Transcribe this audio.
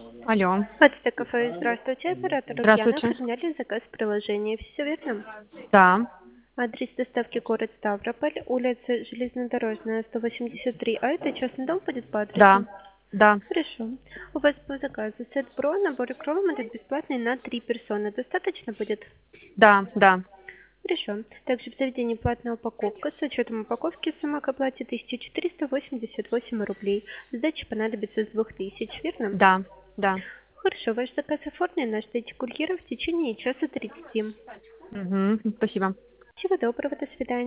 Алло, Почта кафе, здравствуйте, оператор Ульяна, здравствуйте. оформляли заказ в приложении, все верно? Да, Адрес доставки город Ставрополь, улица Железнодорожная, 183, а это частный дом будет по да, адресу? да, Хорошо. У вас по заказу сет Бро, набор икром, это бесплатный на 3 персоны, достаточно будет? да, да. Хорошо. Также в заведении платная упаковка, с учетом упаковки сумма к оплате 1488 рублей, сдача понадобится с 2000, верно? Да, да. Хорошо, ваш заказ оформлен, наш ждите курьера в течение часа 30. Мгм, спасибо. Всего доброго, до свидания.